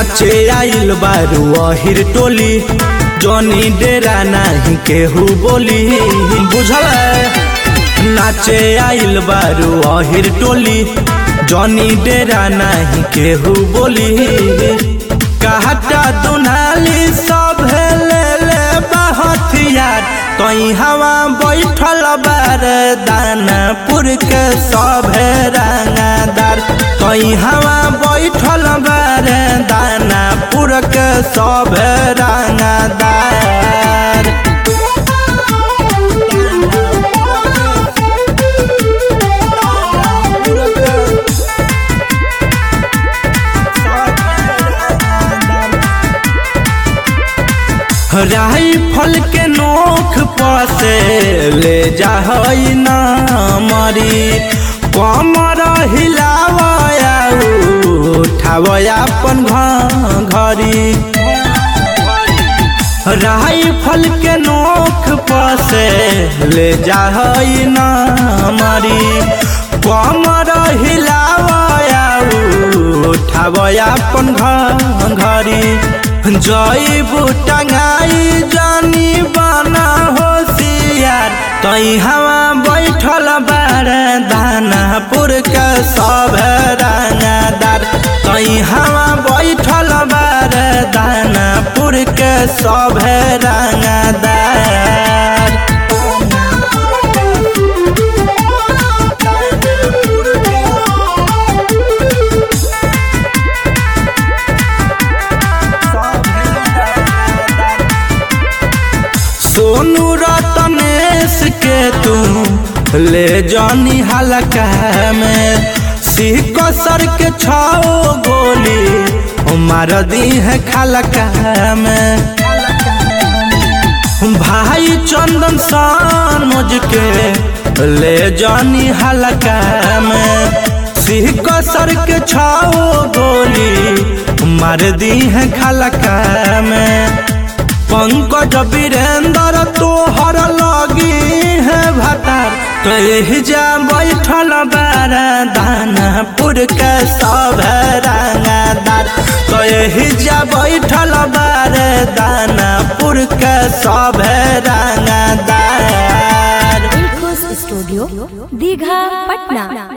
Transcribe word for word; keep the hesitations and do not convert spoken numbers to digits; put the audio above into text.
नाचे आइल बारू अहिर टोली, जनी डेरा नहीं केहू बोली, बुझल नाचे आइल बारू अहिर टोली, जनी डेरा नहीं केहू बोली। कहता दुनाली सब ले ले हथियार, कहीं हवा बैठल बार दानापुर के सब रंगदार, कहीं हवा बैठल बार दानापुर के सब रंगदार। राइफल के नोख पासे ले जाहई ना मरी, कमर हिलावया उठावया अपन घरी। राइफल के नोख पासे ले जाहई ना मरी, कमर हिलावया उठावया अपन घरी। जईबू टंगाई जानी बना होशियार, कहीं हवा बैठल बार दानापुर के सब रंगदार, कहीं हवा बैठल बार दानापुर के सब रंगदार। सोनू रतनेश के तू ले जानी हल्का में, सिक्को सर के छाओ गोली मार दी है खलका में। भाई चंदन सानोज के ले जानी हल्का में, सिक्को सर के छाओ गोली मार दी है खलका में। पंकज वीरेंद्र तोहर लगी है भतार, कहीं जा बैठल बार दानापुर के सब रंगदार, कहीं जा बैठल बार दानापुर के सब रंगदार। स्टूडियो दीघा पटना।